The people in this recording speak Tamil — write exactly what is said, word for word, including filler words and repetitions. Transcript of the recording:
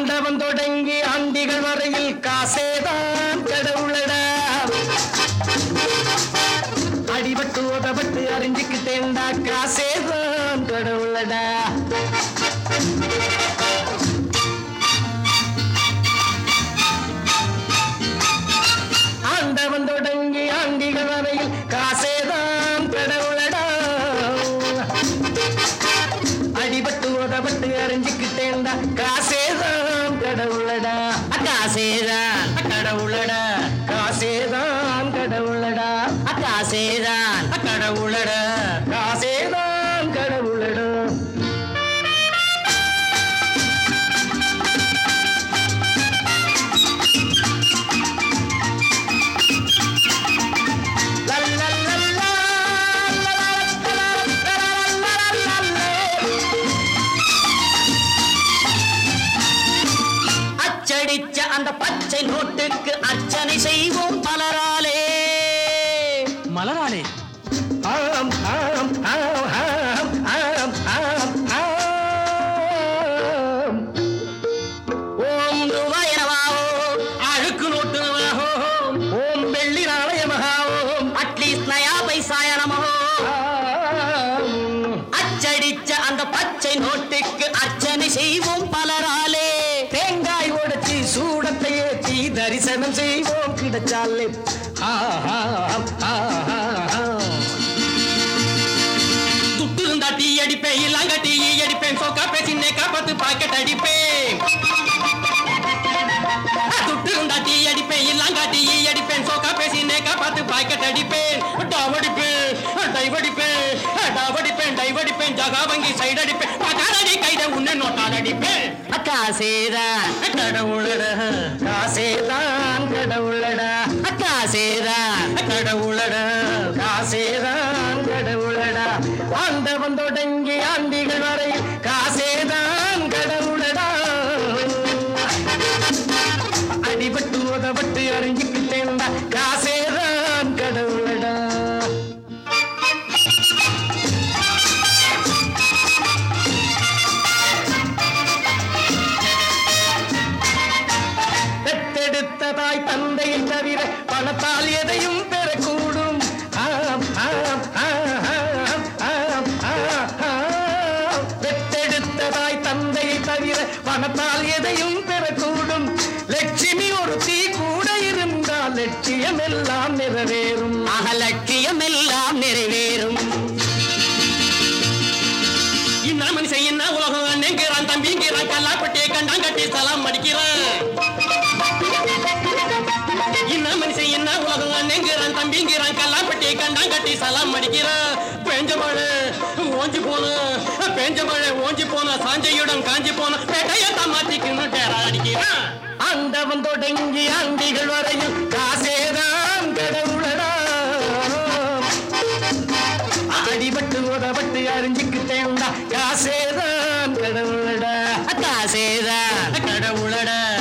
ஆண்டவன் தொடங்கி ஆண்டிகள் வரையில் காசேதான் கடவுளடா. அடிபட்டு உதப்பட்டு அறிஞ்சுக்கிட்டேன்டா காசேதான் கடவுளடா. ஆண்டவன் தொடங்கி ஆண்டிகள் வரையில் காசேதான் கடவுளடா. அடிபட்டு உதப்பட்டு அறிஞ்சுக்கிட்டேன்டா காசேதான் கடவுளடா. காசேதான் கடவுளடா. காசேதான் கடவுளடா. காசேதான் கடவுளடா. காசேதான் கடவுளடா. அச்சடிச்ச அந்த பச்சை நோட்டுக்கு அர்ச்சனை செய்வோம் மலராலே. மலராலே ஆம் ஆம் ஆம் ஆம் ஆம் ஆம் ஆம். ஓம் ரூபாய் நமஹோ. அழுக்கு நோட்டு நமஹோ. ஓம் வெள்ளி நாணய மகாவோம். அட்லீஸ்ட் நயா பைசாய நமஹோ. அச்சடிச்ச அந்த பச்சை நோட்டுக்கு அர்ச்சனை செய்வோம் பலராலே. தேங்காய் உடைச்சி சூடத்தை ஏற்றி தரிசனம் செய்வோம் கிடைச்சாலே. துட்டு இருந்தா டீ அடிப்பேன், இல்லாங்க டீ அடிப்பேன், சோக்கா பேசினே காப்பாத்து பாக்கெட் அடிப்பேன். துட்டு இருந்தா டீ அடிப்பேன், இல்லாங்க டீ அடிப்பேன், சோக்கா பேசினே காப்பாத்து பாக்கெட் அடிப்பேன். டாவடிப்பேன் டைவடிப்பேன் டாவடிப்பேன் டைவடிப்பேன், ஜகா வங்கி சைடு அடிப்பேன், பகாரடி கைட உன்னை நோட்டால் அடிப்பேன். காசேதான் கடவுளடா. காசேதான் கடவுளடா. காசேதான் கடவுளடா. காசேதான் கடவுளடா. ஆண்டவன் தொடங்கி ஆண்டிகள் வரை காசேதான் கடவுளடா. அடிபட்டு உதப்பட்டு அறிஞ்சுக்கிட்டேன்டா காசேதான் கடவுளடா. பெத்தெடுத்ததாய் தந்தையை தவிர பணத்தால் எதையும் பெறக்கூடும். ஆம் ஆம் ஆம் ஆம் ஆம். பெத்தெடுத்ததாய் தந்தையை தவிர பணத்தால் எதையும் பெறக்கூடும். லட்சுமி ஒரு தீ கூட இருந்தால் லட்சியம் எல்லாம் நிறைவேறும். ஆக லட்சியம் எல்லாம் நிறைவேறும். என்ன மனுஷன் என்ன உலகம் அண்ணங்கிறான் தம்பிங்கிறான், கல்லாப்பட்டியை கண்டாங்கட்டி சலாம் அடிக்கிறான். என்ன மனுஷன் என்ன உலகம் அண்ணங்கிறான் தம்பிங்கிறான், கல்லாப்பட்டியை கண்டாங்கட்டி சலாம் அடிக்கிறான். பெஞ்ச மழை ஓஞ்சி போன பெஞ்ச மழை ஓஞ்சி போன சாஞ்சையுடன் காஞ்சி போன பேட்டையத்தான் மாத்திக்கணும் டேரா அடிக்கிறான். ஆண்டவன் தொடங்கி ஆண்டிகள் வரையும் காசேதான் கடவுளடா. அடிபட்டு உதப்பட்டு அறிஞ்சுக்கிட்டேன்டா காசேதான் கடவுளடா. காசேதான் கடவுளடா.